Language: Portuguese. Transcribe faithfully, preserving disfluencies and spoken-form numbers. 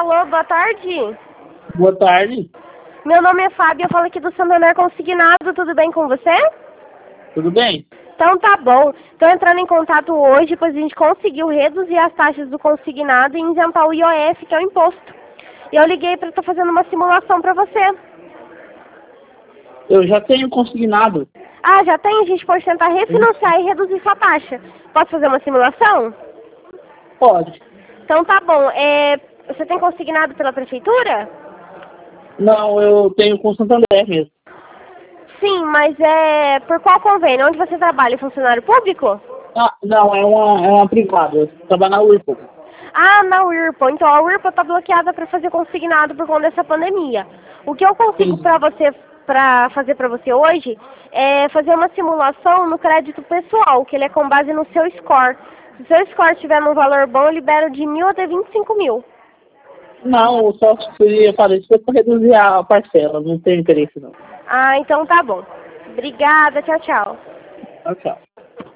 Alô, boa tarde. Boa tarde. Meu nome é Fábio, eu falo aqui do Santander Consignado, tudo bem com você? Tudo bem? Então tá bom. Estou entrando em contato hoje, pois a gente conseguiu reduzir as taxas do consignado e isentar o I O F, que é o imposto. E eu liguei para estar fazendo uma simulação para você. Eu já tenho consignado. Ah, já tem? A gente pode tentar refinanciar e reduzir sua taxa. Posso fazer uma simulação? Pode. Então tá bom. É, você tem consignado pela prefeitura? Não, eu tenho com Santander mesmo. Sim, mas é por qual convênio? Onde você trabalha? Funcionário público? Ah, não, é uma, é uma privada. Eu trabalho na Whirlpool. Ah, na Whirlpool. Então a Whirlpool está bloqueada para fazer consignado por conta dessa pandemia. O que eu consigo Sim. para você, para fazer para você hoje é fazer uma simulação no crédito pessoal, que ele é com base no seu score. Se o seu score estiver num valor bom, eu libero de mil até vinte e cinco mil. Não, eu só queria fazer isso para reduzir a parcela. Não tenho interesse, não. Ah, então tá bom. Obrigada, tchau, tchau. Tchau, tchau.